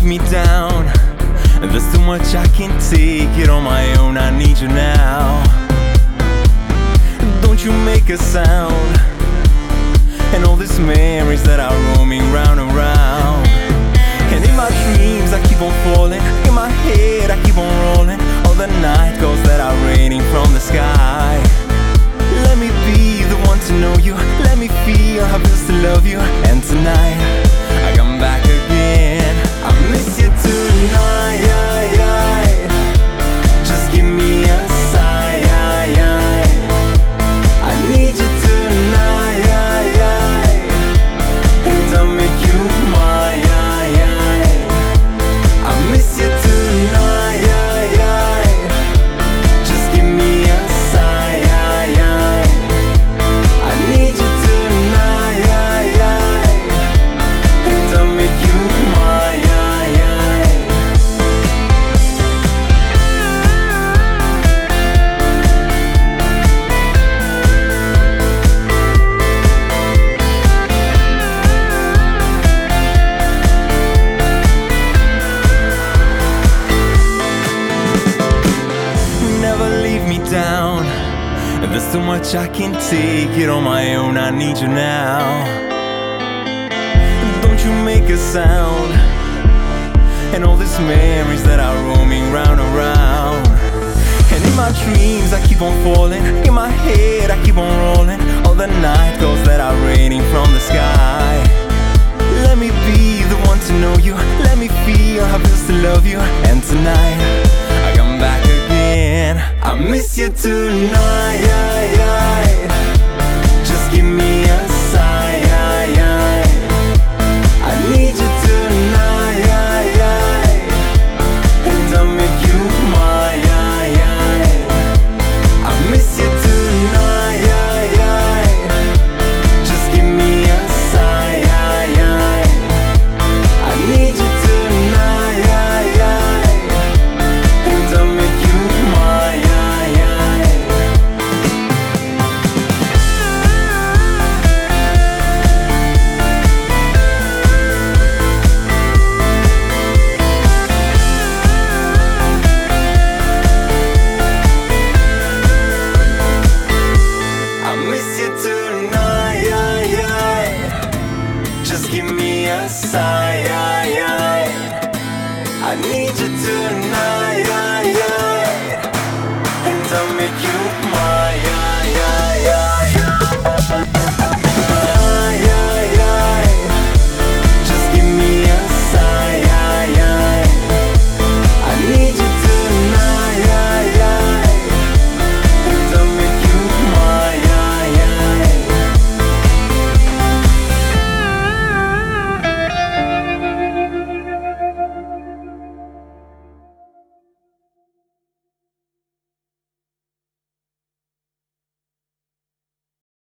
leave me down. There's too much I can't take it on my own. I need you now. Don't you make a sound. And all these memories that are roaming round and round. And in my dreams I keep on falling. In my head I keep on rolling. All the night ghosts that are raining from the sky. Let me be the one to know you. Let me feel how it feels to love you. And tonight I come back again. I miss you tonight. Just give me a sign. I need you tonight. And I'll make you mine. I miss you tonight. Just give me a sign. I need you tonight. And I'll make you mine. Never leave me down. There's too much I can't take it on my own. I need you now. Don't you make a sound. And all these memories that are roaming round and round. And in my dreams I keep on falling. In my head I keep on rolling. All the night ghosts that are raining from the sky. Let me be the one to know you. Let me feel how it feels to love you. And tonight I come back again. I miss you tonight. Just give me a sign. I need you tonight. And I'll make you mine. I miss you tonight. Just give me a sign. I need you tonight. And I'll make you mine. I miss you tonight. Just give me a sign. I need you tonight. And I'll make you mine.